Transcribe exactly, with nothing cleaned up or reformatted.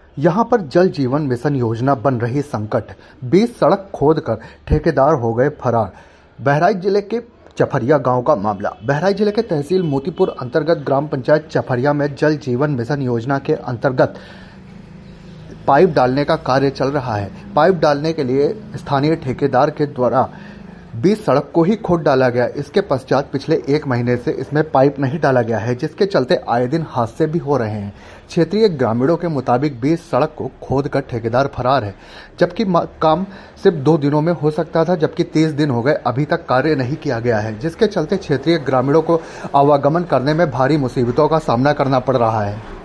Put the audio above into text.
यहां पर जल जीवन मिशन योजना बन रही संकट। बीच सड़क खोदकर ठेकेदार हो गए फरार। बहराइच जिले के चपरिया गांव का मामला। बहराइच जिले के तहसील मोतीपुर अंतर्गत ग्राम पंचायत चपरिया में जल जीवन मिशन योजना के अंतर्गत पाइप डालने का कार्य चल रहा है। पाइप डालने के लिए स्थानीय ठेकेदार के द्वारा बीच सड़क को ही खोद डाला गया। इसके पश्चात पिछले एक महीने से इसमें पाइप नहीं डाला गया है, जिसके चलते आए दिन हादसे भी हो रहे हैं। क्षेत्रीय ग्रामीणों के मुताबिक बीच सड़क को खोदकर ठेकेदार फरार है, जबकि काम सिर्फ दो दिनों में हो सकता था, जबकि तीस दिन हो गए अभी तक कार्य नहीं किया गया है, जिसके चलते क्षेत्रीय ग्रामीणों को आवागमन करने में भारी मुसीबतों का सामना करना पड़ रहा है।